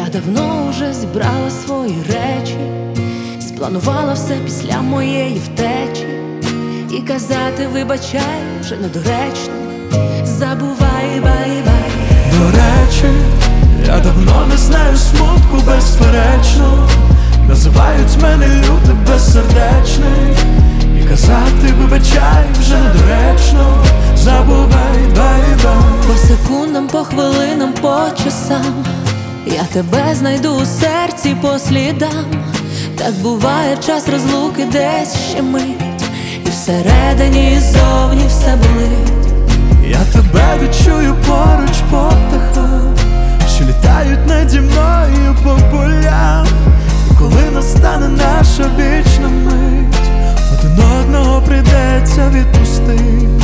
давно уже зібрала свої речі, спланувала все після моєї втечі. І казати вибачай вже недоречно, забувай, бай-бай. До речі, я давно не знаю смутку, безперечно. Називають мене люди безсердечний. І казати вибачай вже недоречно, забувай, бай-бай. По секундам, по хвилинам, по часам я тебе знайду у серці по слідам. Так буває в час розлуки, десь ще мить, і всередині, і зовні все болить. Я тебе відчую поруч по птахам, що літають наді мною по полям. І коли настане наша вічна мить, один одного прийдеться відпустить.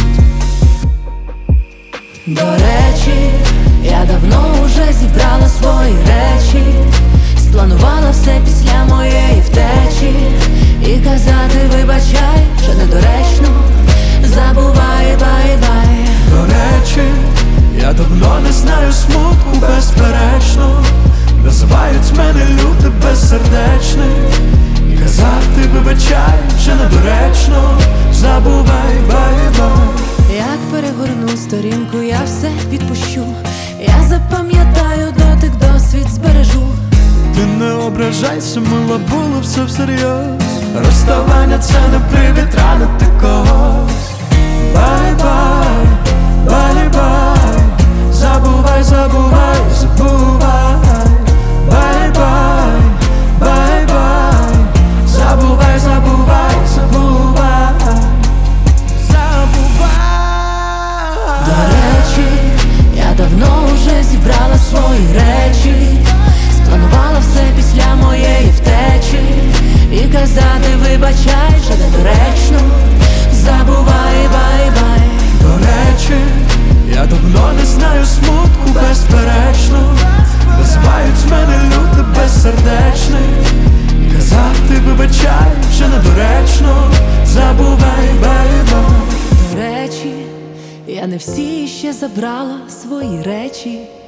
До речі, я давно уже зібрала свої речі, спланувала все після моєї втечі. І казати вибачай вже недоречно, забувай, бай-бай. До речі, я давно не знаю смутку, безперечно. Називають мене люди безсердечний. І казати вибачай вже недоречно, забувай, бай-бай. Як перегорну сторінку, я все відпущу. Я запам'ятаю дотик, досвід збережу. Ти не ображайся, мила, було все всерйоз. Розставання це не привід ранити когось. Бай-бай, бай-бай. Забувай, забувай, забувай. Бай-бай, бай-бай. Забувай, забувай, забувай. Забувай. До речі, я давно вже зібрала свої речі, спланувала все після моєї втечі. І казати вибачай вже недоречно, забувай, бай-бай. До речі, я давно не знаю смутку, безперечно. Називають мене люди безсердечний. І казати вибачай вже недоречно, забувай, бай-бай. До речі, я не всі ще забрала свої речі,